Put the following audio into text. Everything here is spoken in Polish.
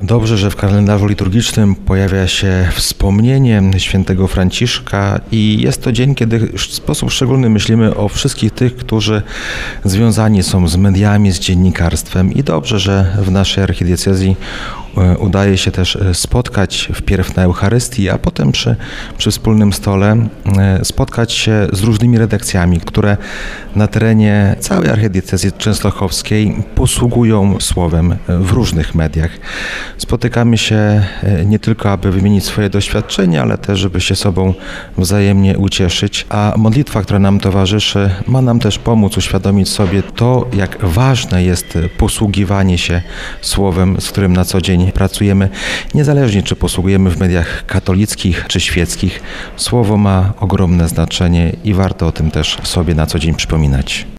Dobrze, że w kalendarzu liturgicznym pojawia się wspomnienie świętego Franciszka i jest to dzień, kiedy w sposób szczególny myślimy o wszystkich tych, którzy związani są z mediami, z dziennikarstwem i dobrze, że w naszej archidiecezji udaje się też spotkać wpierw na Eucharystii, a potem przy wspólnym stole spotkać się z różnymi redakcjami, które na terenie całej archidiecezji częstochowskiej posługują słowem w różnych mediach. Spotykamy się nie tylko, aby wymienić swoje doświadczenia, ale też, żeby się sobą wzajemnie ucieszyć, a modlitwa, która nam towarzyszy, ma nam też pomóc uświadomić sobie to, jak ważne jest posługiwanie się słowem, z którym na co dzień pracujemy, niezależnie czy posługujemy w mediach katolickich czy świeckich. Słowo ma ogromne znaczenie i warto o tym też sobie na co dzień przypominać.